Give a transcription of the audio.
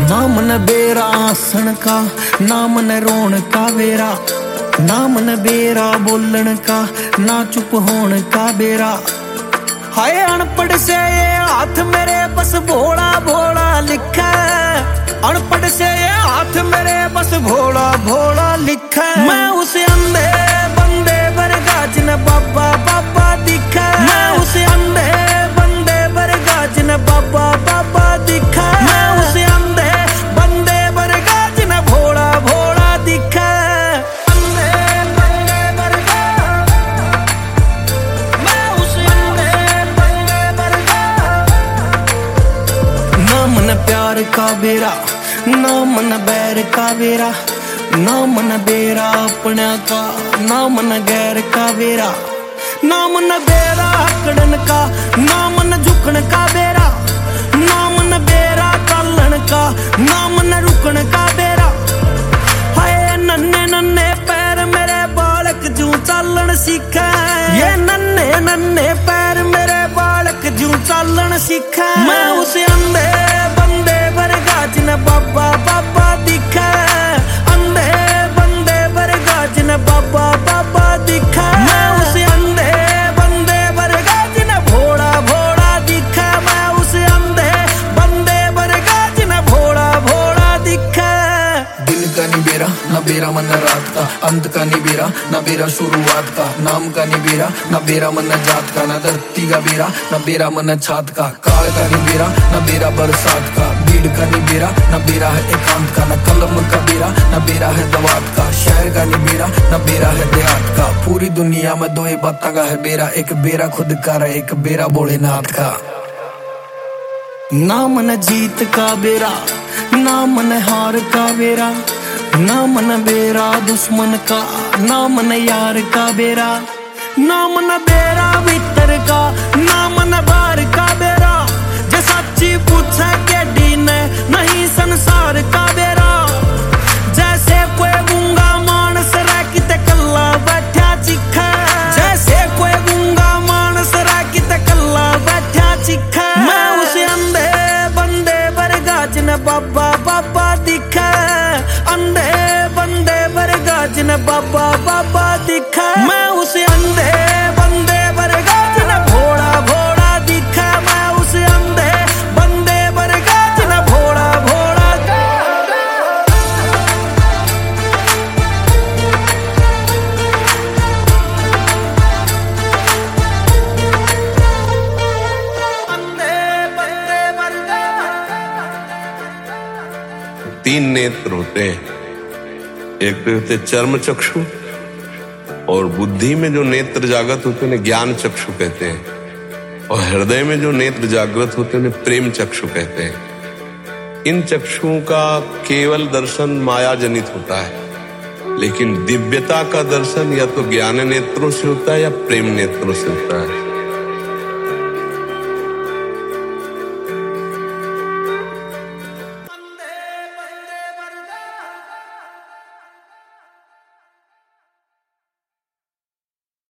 ना मन बेरा आसन का, ना मन रोन का बेरा, ना मन बेरा बोलन का, ना चुप होने का बेरा। हाय अनपढ़ से ये हाथ मेरे बस भोला भोला लिखा है, अनपढ़ से ये हाथ मेरे बस भोला भोला लिखा है। मैं उस अंधे बंदे वर्गा जिन्हें बाबा बाबा दिखा है, मैं उस अंधे बंदे वर्गा जिन्हें बाबा बाबा दिखा है, मैं उस अंधे बंदे वर्गा जिन्हें भोला भोला दिखा है। अंधे बंदे वर्गा, मैं उस अंधे बंदे वर्गा। ना मन प्यार का बेरा, ना मन बैर का बेरा, ना मन बेरा अपना का, ना मन गैर का बेरा, ना मन बेरा हकड़न का, ना मन झुकन का बेरा, ना मन बेरा चलन का, ना मन रुकन का बेरा। हाय नन्हे नन्हे पैर मेरे बालक जू चलन सीखा, ये नन्हे नन्हे पैर मेरे बालक जू चलन सीखा। मैं उस अंधे बंदे वर्गा जिन्हें बाबा बाबा दिखा, अंधे बंदे वर्गा जिन्हें बाबा बाबा दिखा। मैं उस अंधे बंदे वर्गा जिन्हें भोला भोला दिखा, मैं उस अंधे बंदे वर्गा जिन्हें भोला भोला दिखा। दिन का नहीं बेरा, ना बेरा मन रात का, अंत का नहीं बेरा, ना बेरा शुरुआत का, नाम का नहीं बेरा, ना बेरा मन जात का, ना धरती का बेरा, ना बेरा मन छात का, काल का नहीं बेरा, ना बेरा बरसात का, भीड़ का नहीं बेरा, ना बेरा है एकांत का, ना कलम का बेरा, ना बेरा है दवात का, शहर का नहीं बेरा, ना बेरा है देहात का। पूरी दुनिया में दो ही बातों का है बेरा, एक बेरा खुद का है, एक बेरा भोलेनाथ का। ना मन जीत का बेरा, ना मन हार का बेरा, ना मन बेरा दुश्मन का, ना मन यार का बेरा, ना मन बेरा भीतर का, ना मन बाहर का बेरा। जे सच्ची पूछे के डीने नहीं संसार का बेरा, जैसे कोई गूंगा मानस रह किते कल्ला बैठा चिखा, जैसे कोई गूंगा मानस रह किते कल्ला बैठा चिखा। मैं उस अंधे बंदे वर्गा जिन्हें बाबा बाबा दिखा, अंधे बंदे वर्गा जिन्हें बाबा बाबा दिखा। मैं उस अंधे बंदे वर्गा जिन्हें भोला भोला दिखा, मैं उस अंधे बंदे वर्गा जिन्हें भोला भोला। अंधे बंदे वर्गा। तीन नेत्र होते हैं, एक तो होते चर्म चक्षु, और बुद्धि में जो नेत्र जागृत होते हैं ज्ञान चक्षु कहते हैं, और हृदय में जो नेत्र जागृत होते हैं प्रेम चक्षु कहते हैं। इन चक्षुओं का केवल दर्शन माया जनित होता है, लेकिन दिव्यता का दर्शन या तो ज्ञान नेत्रों से होता है या प्रेम नेत्रों से होता है।